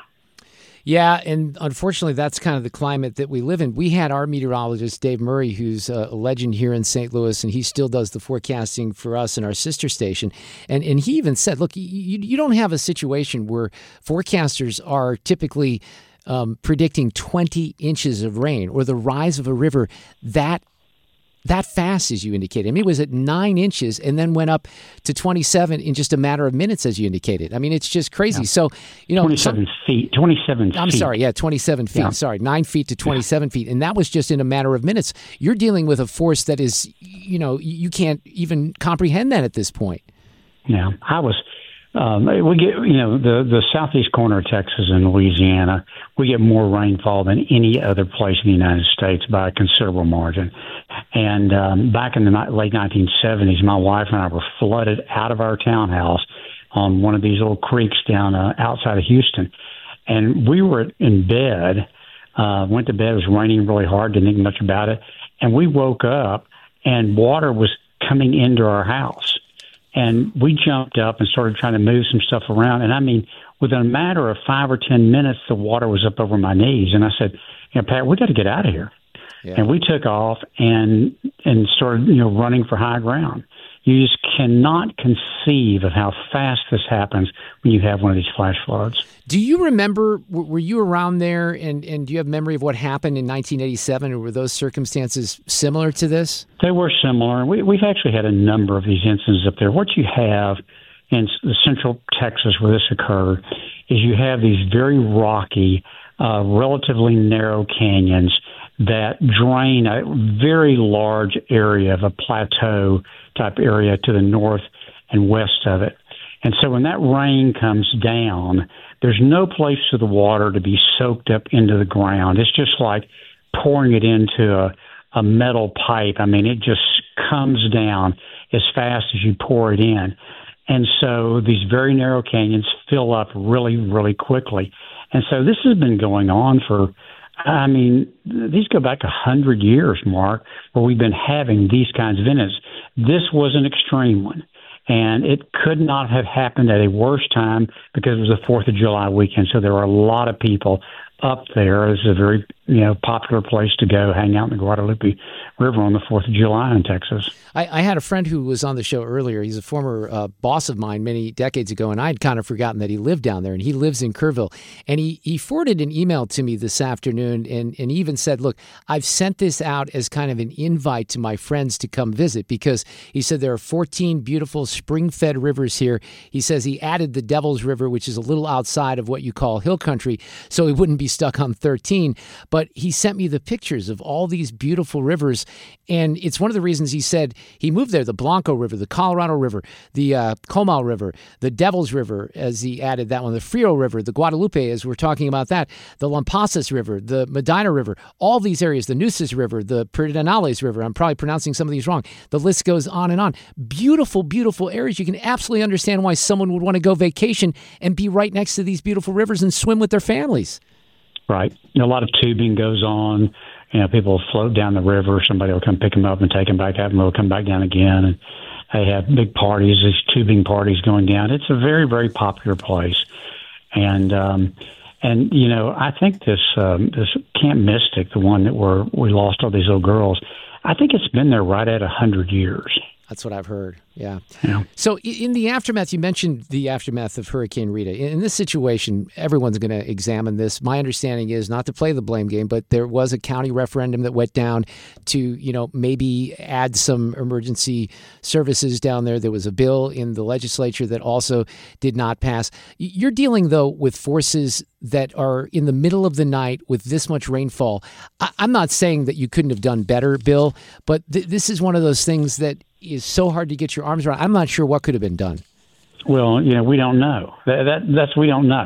Speaker 5: Yeah, and unfortunately, that's kind of the climate that we live in. We had our meteorologist, Dave Murray, who's a legend here in Saint Louis, and he still does the forecasting for us and our sister station. And and he even said, look, you, you don't have a situation where forecasters are typically um, predicting twenty inches of rain or the rise of a river that that fast, as you indicated. I mean, it was at nine inches and then went up to twenty-seven in just a matter of minutes, as you indicated. I mean, it's just crazy. Yeah. So, you know,
Speaker 20: twenty-seven some, feet, twenty-seven
Speaker 5: I'm
Speaker 20: feet.
Speaker 5: sorry. Yeah. twenty-seven feet. Yeah. Sorry. Nine feet to twenty-seven yeah. feet. And that was just in a matter of minutes. You're dealing with a force that is, you know, you can't even comprehend that at this point.
Speaker 20: Yeah. I was, um, we get, you know, the, the southeast corner of Texas and Louisiana, we get more rainfall than any other place in the United States by a considerable margin. And um, back in the late nineteen seventies, my wife and I were flooded out of our townhouse on one of these little creeks down uh, outside of Houston. And we were in bed, uh, went to bed, it was raining really hard, didn't think much about it. And we woke up and water was coming into our house. And we jumped up and started trying to move some stuff around. And I mean, within a matter of five or ten minutes, the water was up over my knees. And I said, you know, Pat, we got to get out of here. Yeah. And we took off and and started, you know, running for high ground. You just cannot conceive of how fast this happens when you have one of these flash floods.
Speaker 5: Do you remember, were you around there, and, and do you have memory of what happened in nineteen eighty-seven, or were those circumstances similar to this?
Speaker 20: They were similar. We, we've actually had a number of these incidents up there. What you have in the central Texas where this occurred is you have these very rocky, uh, relatively narrow canyons that drain a very large area of a plateau type area to the north and west of it. And so when that rain comes down, there's no place for the water to be soaked up into the ground. It's just like pouring it into a, a metal pipe. I mean, it just comes down as fast as you pour it in. And so these very narrow canyons fill up really, really quickly. And so this has been going on for, I mean, these go back a hundred years, Mark, where we've been having these kinds of incidents. This was an extreme one, and it could not have happened at a worse time because it was the fourth of July weekend, so there were a lot of people up there. This is a very, you know, popular place to go hang out in the Guadalupe River on the fourth of July in Texas.
Speaker 5: I, I had a friend who was on the show earlier. He's a former uh, boss of mine many decades ago, and I'd kind of forgotten that he lived down there, and he lives in Kerrville. And he, he forwarded an email to me this afternoon, and, and he even said, look, I've sent this out as kind of an invite to my friends to come visit, because he said there are fourteen beautiful spring-fed rivers here. He says he added the Devil's River, which is a little outside of what you call hill country, so he wouldn't be stuck on thirteen. But he sent me the pictures of all these beautiful rivers, and it's one of the reasons he said he moved there. The Blanco River, the Colorado River, the uh, Comal River, the Devil's River, as he added that one, the Frio River, the Guadalupe, as we're talking about that, the Lampasas River, the Medina River, all these areas, the Nueces River, the Pedernales River. I'm probably pronouncing some of these wrong. The list goes on and on. Beautiful, beautiful areas. You can absolutely understand why someone would want to go vacation and be right next to these beautiful rivers and swim with their families.
Speaker 20: Right. A lot of tubing goes on. You know, people will float down the river. Somebody will come pick them up and take them back out, and they'll come back down again. And they have big parties, these tubing parties going down. It's a very, very popular place. And, um, and you know, I think this um, this Camp Mystic, the one that we're, we lost all these little girls, I think it's been there right at one hundred years.
Speaker 5: That's what I've heard. Yeah.
Speaker 20: yeah.
Speaker 5: So in the aftermath, you mentioned the aftermath of Hurricane Rita. In this situation, everyone's going to examine this. My understanding is not to play the blame game, but there was a county referendum that went down to, you know, maybe add some emergency services down there. There was a bill in the legislature that also did not pass. You're dealing, though, with forces that are in the middle of the night with this much rainfall. I- I'm not saying that you couldn't have done better, Bill, but th- this is one of those things that is so hard to get your arms around. I'm not sure what could have been done.
Speaker 20: Well, you know, we don't know. That, that that's we don't know.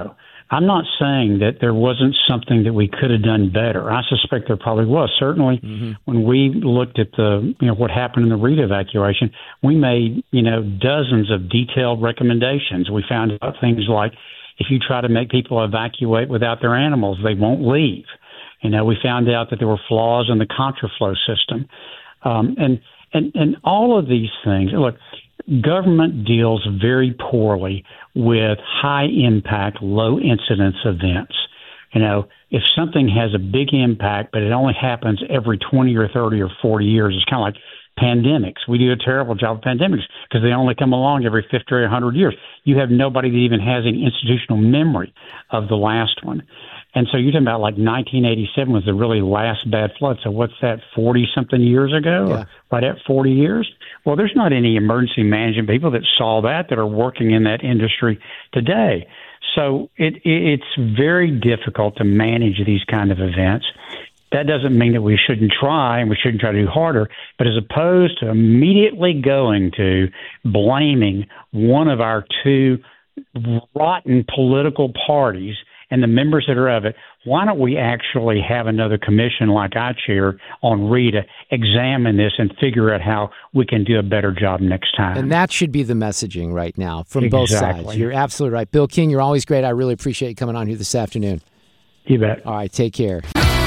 Speaker 20: I'm not saying that there wasn't something that we could have done better. I suspect there probably was. Certainly, mm-hmm. when we looked at the, you know, what happened in the Rita evacuation, we made, you know, dozens of detailed recommendations. We found out things like if you try to make people evacuate without their animals, they won't leave. You know, we found out that there were flaws in the contraflow system. Um, and, and, and all of these things, look, government deals very poorly with high-impact, low-incidence events. You know, if something has a big impact, but it only happens every twenty or thirty or forty years, it's kind of like pandemics. We do a terrible job of pandemics because they only come along every fifty or one hundred years. You have nobody that even has any institutional memory of the last one. And so you're talking about like nineteen eighty-seven was the really last bad flood. So what's that, forty-something years ago?
Speaker 5: Yeah.
Speaker 20: Or right at forty years? Well, there's not any emergency management people that saw that that are working in that industry today. So it, it it's very difficult to manage these kind of events. That doesn't mean that we shouldn't try and we shouldn't try to do harder, but as opposed to immediately going to blaming one of our two rotten political parties and the members that are of it, why don't we actually have another commission like I chair on Rita examine this and figure out how we can do a better job next time?
Speaker 5: And that should be the messaging right now from
Speaker 20: exactly.
Speaker 5: both sides. You're absolutely right. Bill King, you're always great. I really appreciate you coming on here this afternoon.
Speaker 20: You bet.
Speaker 5: All right, take care.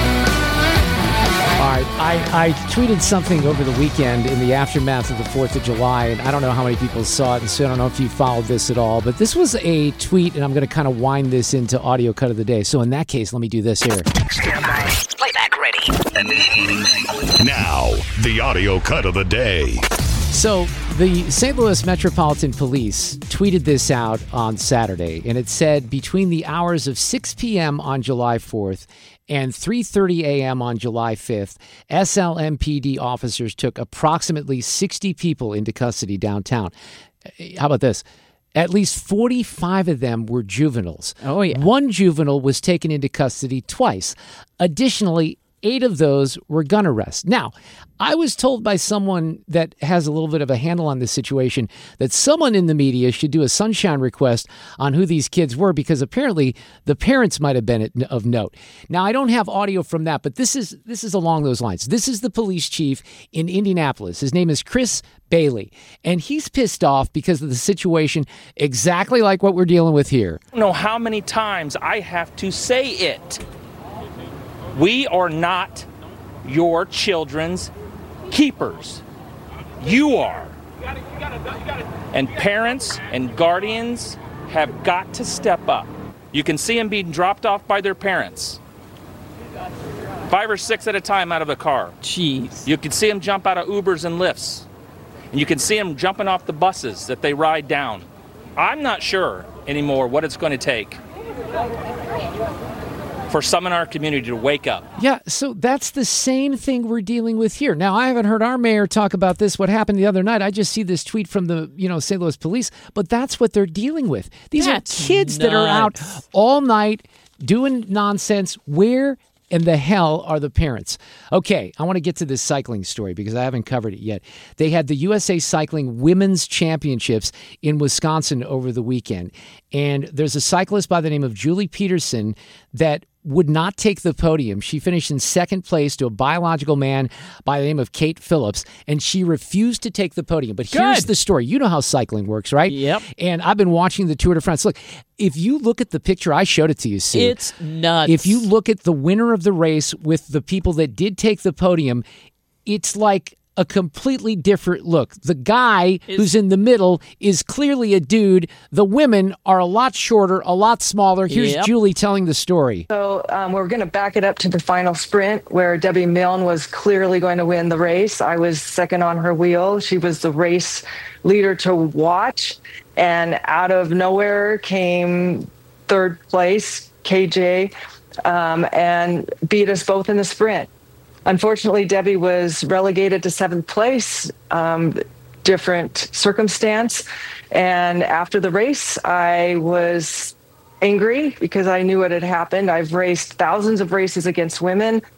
Speaker 5: All right, I, I tweeted something over the weekend in the aftermath of the fourth of July, and I don't know how many people saw it, and so I don't know if you followed this at all, but this was a tweet, and I'm going to kind of wind this into audio cut of the day. So in that case, let me do this here.
Speaker 7: Stand by. Playback ready.
Speaker 21: Now, the audio cut of the day.
Speaker 5: So the Saint Louis Metropolitan Police tweeted this out on Saturday, and it said between the hours of six p.m. on July fourth and three thirty a.m. on July fifth, S L M P D officers took approximately sixty people into custody downtown. How about this? At least forty-five of them were juveniles.
Speaker 22: Oh, yeah.
Speaker 5: One juvenile was taken into custody twice. Additionally, eight of those were gun arrests. Now, I was told by someone that has a little bit of a handle on this situation that someone in the media should do a sunshine request on who these kids were because apparently the parents might have been of note. Now, I don't have audio from that, but this is this is along those lines. This is the police chief in Indianapolis. His name is Chris Bailey, and he's pissed off because of the situation exactly like what we're dealing with here.
Speaker 23: I don't know how many times I have to say it. We are not your children's keepers. You are. And parents and guardians have got to step up. You can see them being dropped off by their parents. Five or six at a time out of the car.
Speaker 22: Jeez.
Speaker 23: You can see them jump out of Ubers and Lyfts. And you can see them jumping off the buses that they ride down. I'm not sure anymore what it's going to take for some in our community to wake up.
Speaker 5: Yeah, so that's the same thing we're dealing with here. Now, I haven't heard our mayor talk about this, what happened the other night. I just see this tweet from the, you know, Saint Louis police, but that's what they're dealing with. These
Speaker 22: That's
Speaker 5: are kids
Speaker 22: nuts.
Speaker 5: that are out all night doing nonsense. Where in the hell are the parents? Okay, I want to get to this cycling story because I haven't covered it yet. They had the U S A Cycling Women's Championships in Wisconsin over the weekend. And there's a cyclist by the name of Julie Peterson that would not take the podium. She finished in second place to a biological man by the name of Kate Phillips, and she refused to take the podium. But here's
Speaker 22: Good.
Speaker 5: the story. You know how cycling works, right?
Speaker 22: Yep.
Speaker 5: And I've been watching the Tour de France. Look, if you look at the picture, I showed it to you, Sue.
Speaker 22: It's nuts.
Speaker 5: If you look at the winner of the race with the people that did take the podium, it's like a completely different look. The guy
Speaker 22: Is-
Speaker 5: who's in the middle is clearly a dude. The women are a lot shorter, a lot smaller. Here's
Speaker 22: Yep.
Speaker 5: Julie telling the story.
Speaker 24: So um, we're going to back it up to the final sprint where Debbie Milne was clearly going to win the race. I was second on her wheel. She was the race leader to watch. And out of nowhere came third place, K J, um, and beat us both in the sprint. Unfortunately, Debbie was relegated to seventh place, um, different circumstance. And after the race, I was angry because I knew what had happened. I've raced thousands of races against women.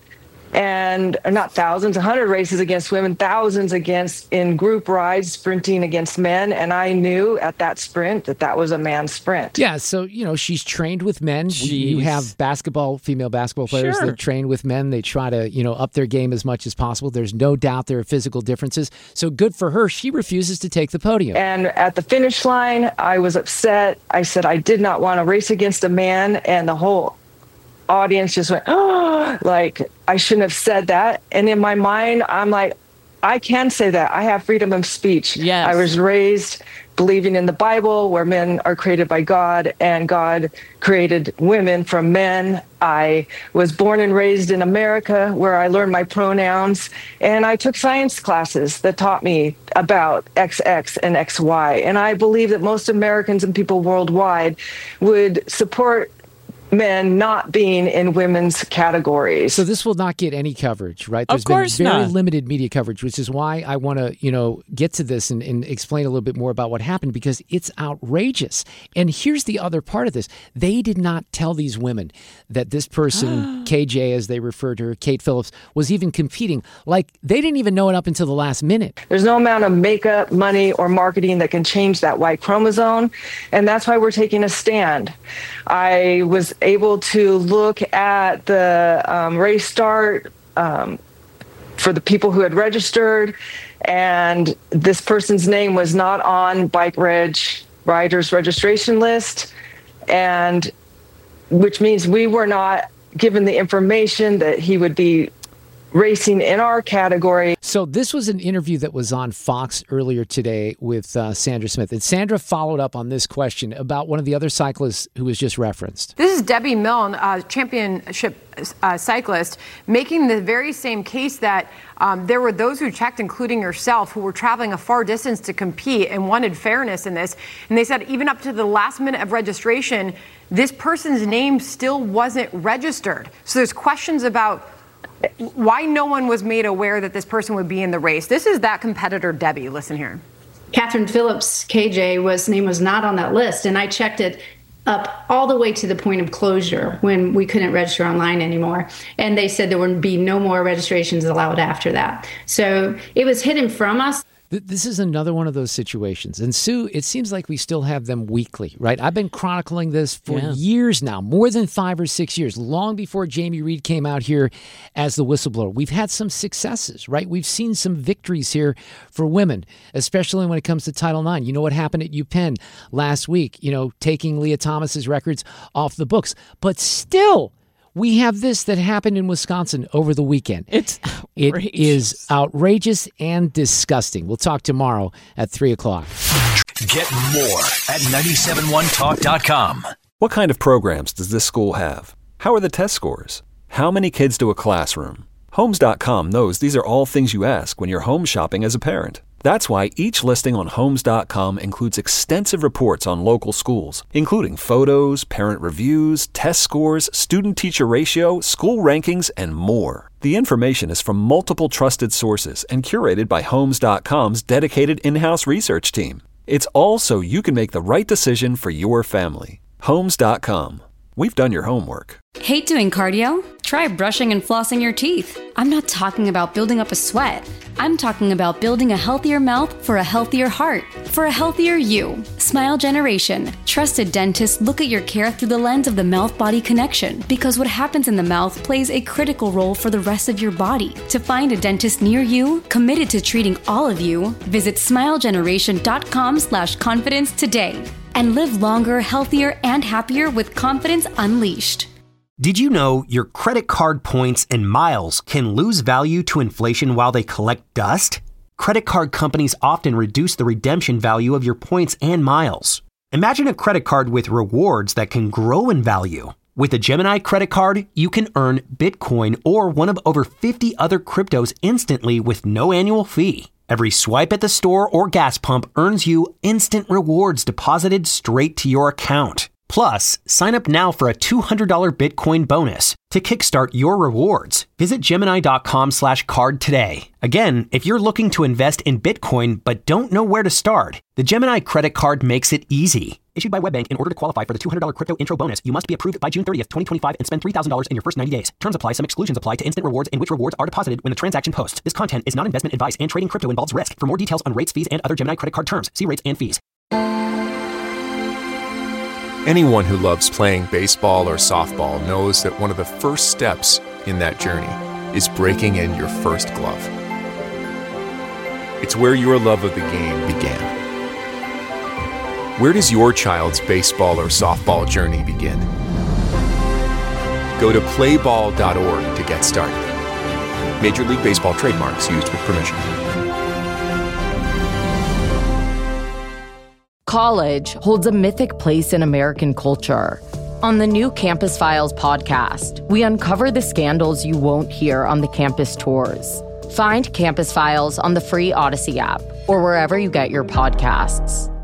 Speaker 24: and not thousands, one hundred races against women, thousands against in group rides, sprinting against men. And I knew at that sprint that that was a man's sprint.
Speaker 5: Yeah, so, you know, she's trained with men.
Speaker 24: Jeez.
Speaker 5: You have basketball, female basketball players
Speaker 24: Sure.
Speaker 5: that train with men. They try to, you know, up their game as much as possible. There's no doubt there are physical differences. So good for her. She refuses to take the podium.
Speaker 24: And at the finish line, I was upset. I said I did not want to race against a man, and the whole audience just went, oh, like, I shouldn't have said that. And in my mind, I'm like, I can say that. I have freedom of speech.
Speaker 2: Yes.
Speaker 24: I was raised believing in the Bible, where men are created by God, and God created women from men. I was born and raised in America, where I learned my pronouns, and I took science classes that taught me about X X and X Y. And I believe that most Americans and people worldwide would support men not being in women's categories.
Speaker 5: So this will not get any coverage, right?
Speaker 2: Of
Speaker 5: There's
Speaker 2: course
Speaker 5: been very
Speaker 2: not.
Speaker 5: limited media coverage, which is why I want to, you know, get to this and, and explain a little bit more about what happened, because it's outrageous. And here's the other part of this. They did not tell these women that this person, K J, as they refer to her, Kate Phillips, was even competing. Like, they didn't even know it up until the last minute.
Speaker 24: There's no amount of makeup, money, or marketing that can change that Y chromosome, and that's why we're taking a stand. I was able to look at the um, race start um, for the people who had registered, and this person's name was not on Bike Reg riders registration list, and which means we were not given the information that he would be racing in our category.
Speaker 5: So this was an interview that was on Fox earlier today with uh, Sandra Smith. And Sandra followed up on this question about one of the other cyclists who was just referenced.
Speaker 4: This is Debbie Milne, uh, championship uh, cyclist, making the very same case that um, there were those who checked, including yourself, who were traveling a far distance to compete and wanted fairness in this. And they said even up to the last minute of registration, this person's name still wasn't registered. So there's questions about why no one was made aware that this person would be in the race. This is that competitor, Debbie. Listen here.
Speaker 6: Catherine Phillips, K J, was name was not on that list, and I checked it up all the way to the point of closure when we couldn't register online anymore. And they said there would be no more registrations allowed after that. So it was hidden from us.
Speaker 5: This is another one of those situations. And Sue, it seems like we still have them weekly, right? I've been chronicling this for
Speaker 2: Yeah.
Speaker 5: years now, more than five or six years, long before Jamie Reed came out here as the whistleblower. We've had some successes, right? We've seen some victories here for women, especially when it comes to Title nine. You know what happened at UPenn last week, you know, taking Leah Thomas's records off the books. But still, we have this that happened in Wisconsin over the weekend.
Speaker 2: It's outrageous.
Speaker 5: It is outrageous and disgusting. We'll talk tomorrow at three o'clock.
Speaker 7: Get more at nine seven one talk dot com.
Speaker 1: What kind of programs does this school have? How are the test scores? How many kids do a classroom? Homes dot com knows these are all things you ask when you're home shopping as a parent. That's why each listing on Homes dot com includes extensive reports on local schools, including photos, parent reviews, test scores, student-teacher ratio, school rankings, and more. The information is from multiple trusted sources and curated by Homes dot com's dedicated in-house research team. It's all so you can make the right decision for your family. Homes dot com. We've done your homework.
Speaker 22: Hate doing cardio? Try brushing and flossing your teeth. I'm not talking about building up a sweat. I'm talking about building a healthier mouth for a healthier heart, for a healthier you. Smile Generation. Trusted dentists look at your care through the lens of the mouth-body connection, because what happens in the mouth plays a critical role for the rest of your body. To find a dentist near you, committed to treating all of you, visit smile generation dot com slash confidence today. And live longer, healthier, and happier with confidence unleashed.
Speaker 3: Did you know your credit card points and miles can lose value to inflation while they collect dust? Credit card companies often reduce the redemption value of your points and miles. Imagine a credit card with rewards that can grow in value. With a Gemini credit card, you can earn Bitcoin or one of over fifty other cryptos instantly with no annual fee. Every swipe at the store or gas pump earns you instant rewards deposited straight to your account. Plus, sign up now for a two hundred dollars Bitcoin bonus. To kickstart your rewards, visit Gemini dot com slash card today. Again, if you're looking to invest in Bitcoin but don't know where to start, the Gemini credit card makes it easy. issued by WebBank. In order to qualify for the two hundred dollars crypto intro bonus, you must be approved by June thirtieth, twenty twenty-five and spend three thousand dollars in your first ninety days. Terms apply. Some exclusions apply to instant rewards and which rewards are deposited when the transaction posts. This content is not investment advice and trading crypto involves risk. For more details on rates, fees, and other Gemini credit card terms, see rates and fees.
Speaker 18: Anyone who loves playing baseball or softball knows that one of the first steps in that journey is breaking in your first glove. It's where your love of the game began. Where does your child's baseball or softball journey begin? Go to play ball dot org to get started. Major League Baseball trademarks used with permission.
Speaker 8: College holds a mythic place in American culture. On the new Campus Files podcast, we uncover the scandals you won't hear on the campus tours. Find Campus Files on the free Odyssey app or wherever you get your podcasts.